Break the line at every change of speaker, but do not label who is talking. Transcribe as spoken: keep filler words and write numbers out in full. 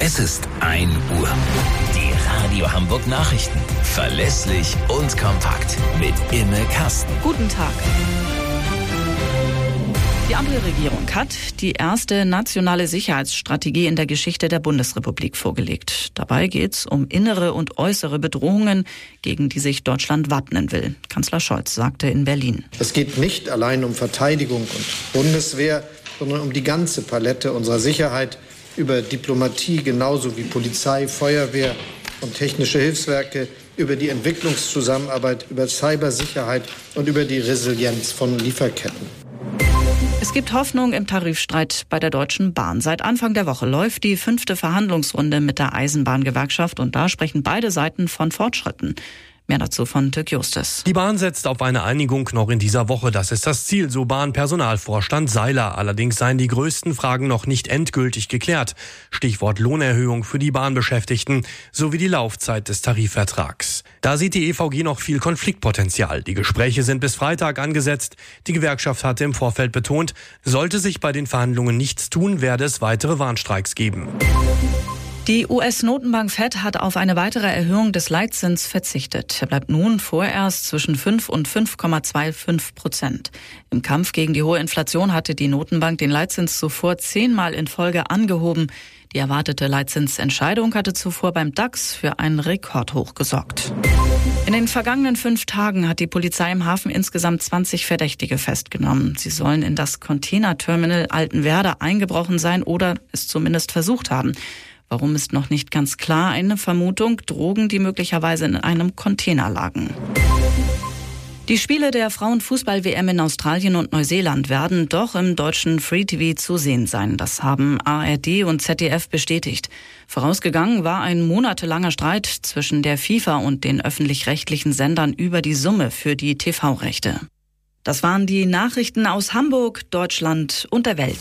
Es ist ein Uhr. Die Radio Hamburg Nachrichten. Verlässlich und kompakt. Mit Imme Kasten.
Guten Tag. Die Ampelregierung hat die erste nationale Sicherheitsstrategie in der Geschichte der Bundesrepublik vorgelegt. Dabei geht es um innere und äußere Bedrohungen, gegen die sich Deutschland wappnen will. Kanzler Scholz sagte in Berlin.
Es geht nicht allein um Verteidigung und Bundeswehr, sondern um die ganze Palette unserer Sicherheit über Diplomatie genauso wie Polizei, Feuerwehr und technische Hilfswerke, über die Entwicklungszusammenarbeit, über Cybersicherheit und über die Resilienz von Lieferketten.
Es gibt Hoffnung im Tarifstreit bei der Deutschen Bahn. Seit Anfang der Woche läuft die fünfte Verhandlungsrunde mit der Eisenbahngewerkschaft und da sprechen beide Seiten von Fortschritten. Mehr dazu von Dirk Justus.
Die Bahn setzt auf eine Einigung noch in dieser Woche. Das ist das Ziel, so Bahnpersonalvorstand Seiler. Allerdings seien die größten Fragen noch nicht endgültig geklärt. Stichwort Lohnerhöhung für die Bahnbeschäftigten sowie die Laufzeit des Tarifvertrags. Da sieht die E V G noch viel Konfliktpotenzial. Die Gespräche sind bis Freitag angesetzt. Die Gewerkschaft hatte im Vorfeld betont, sollte sich bei den Verhandlungen nichts tun, werde es weitere Warnstreiks geben.
Die U S-Notenbank Fed hat auf eine weitere Erhöhung des Leitzins verzichtet. Er bleibt nun vorerst zwischen fünf und fünf Komma fünfundzwanzig Prozent. Im Kampf gegen die hohe Inflation hatte die Notenbank den Leitzins zuvor zehnmal in Folge angehoben. Die erwartete Leitzinsentscheidung hatte zuvor beim DAX für einen Rekordhoch gesorgt. In den vergangenen fünf Tagen hat die Polizei im Hafen insgesamt zwanzig Verdächtige festgenommen. Sie sollen in das Containerterminal Altenwerder eingebrochen sein oder es zumindest versucht haben. Warum ist noch nicht ganz klar. Eine Vermutung, Drogen, die möglicherweise in einem Container lagen. Die Spiele der Frauenfußball-W M in Australien und Neuseeland werden doch im deutschen Free-T V zu sehen sein. Das haben A R D und Z D F bestätigt. Vorausgegangen war ein monatelanger Streit zwischen der FIFA und den öffentlich-rechtlichen Sendern über die Summe für die T V-Rechte. Das waren die Nachrichten aus Hamburg, Deutschland und der Welt.